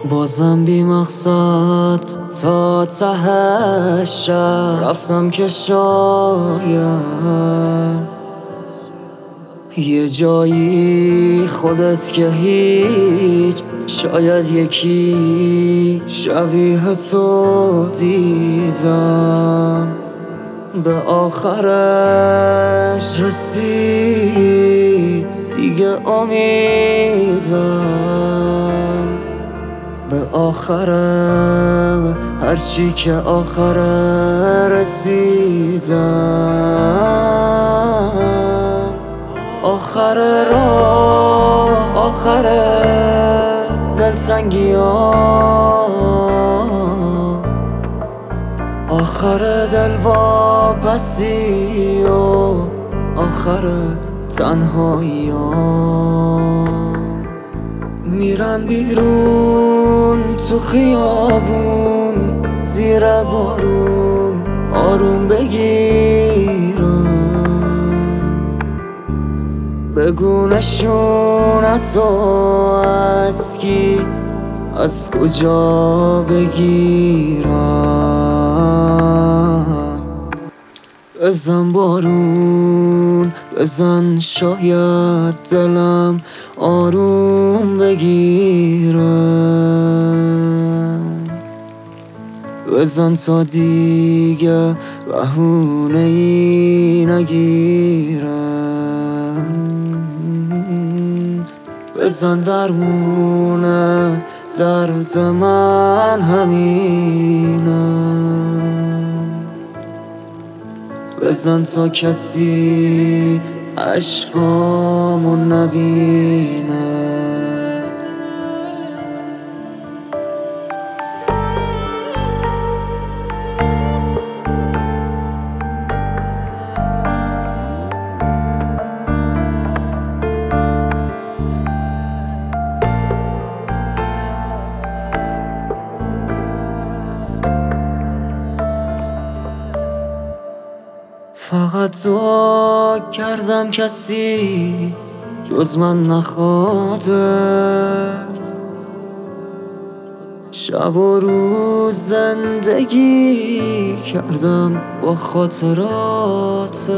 بازم بی مقصد تا ته شب رفتم که شاید یه جایی خودت که هیچ، شاید یکی شبیه تو دیدم. به آخرش رسید دیگه امیدم، به آخره هرچی که آخره رسیدم. آخر راه، آخر دلتنگی ها، آخر دل واپسی و آخر تنهایی ها. میرم بیرون تو خیابون زیر بارون آروم بگیرم، بگو نشونت تو از کی، از کجا بگیرم. بزن بارون بزن، شاید دلم آروم بگیرم. بزن تا دیگه بهونه‌ای نگیرم. بزن درمونه درد من همینه، بزن تا کسی عشقامو نبینه. فقط دعا کردم کسی جز من نخوادت، شب و روز زندگی کردم با خاطراتت.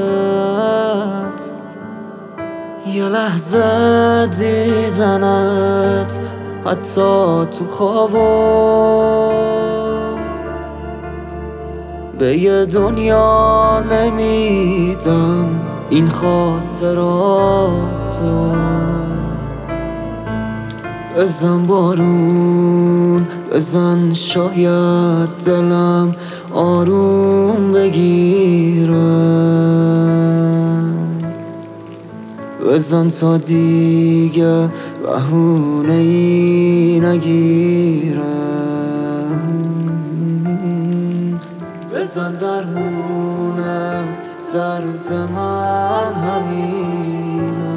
یه لحظه دیدنت حتی تو خوابم، به یه دنیا نمیدم این خاطراتو. بزن بارون بزن، شاید دلم آروم بگیرم. بزن تا دیگه بهونه‌ای نگیرم. بزن درمونه درد من همینه،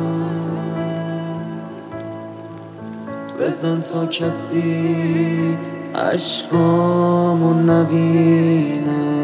بزن تا کسی عشقامو نبینه.